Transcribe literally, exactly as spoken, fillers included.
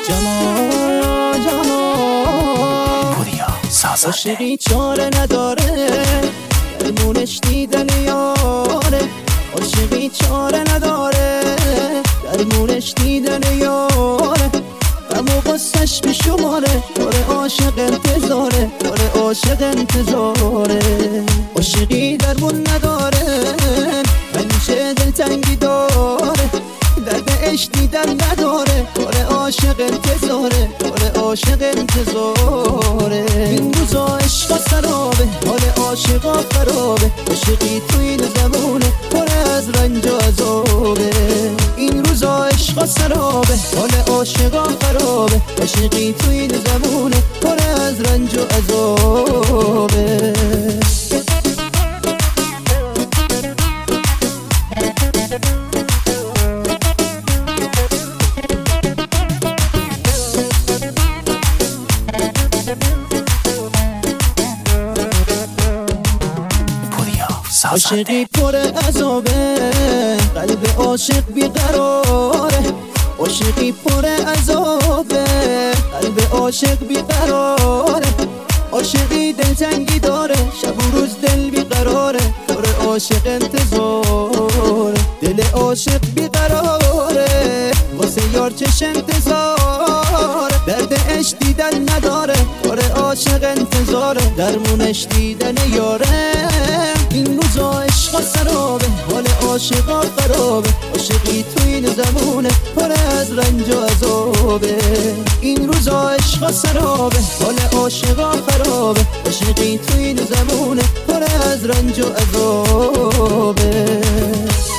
جمال جمال پوریا سازنده. عاشقی چاره نداره درمونش دیدن یاره، عاشقی چاره نداره درمونش دیدن یاره، غم و غصه‌ش به شماره، داره عاشق انتظاره، داره عاشق انتظاره. عاشقی درمون نداره همیشه دلتنگی داره، دردش دیدن نداره، داره عاشق انتظاره، داره عاشق انتظاره. این روزا عشق سرابه، حال عاشقا خرابه، عاشقی تو این زمونه پر از رنج و عذابه. این روزا عشق سرابه، حال عاشقا خرابه، عاشقی تو این زمونه پر از رنج و عذابه. عاشقی پر عذابه، قلب عاشق بیقراره، عاشقی پر عذابه، قلب عاشق بیقراره. عاشقی دلتنگی داره، شب و روز دل بیقراره، پر عاشق انتظاره. دل عاشق بیقراره واسه یار چش انتظاره، دردش دیدن نداره، پر عاشق انتظاره، درمونش دیدن یاره. این روزا عشق سرابه، حال عاشقا خرابه، عاشقی تو این زمونه پر از رنج و عذابه. این روزا عشق سرابه، حال عاشقا خرابه، عاشقی تو این زمونه پر از رنج و عذابه.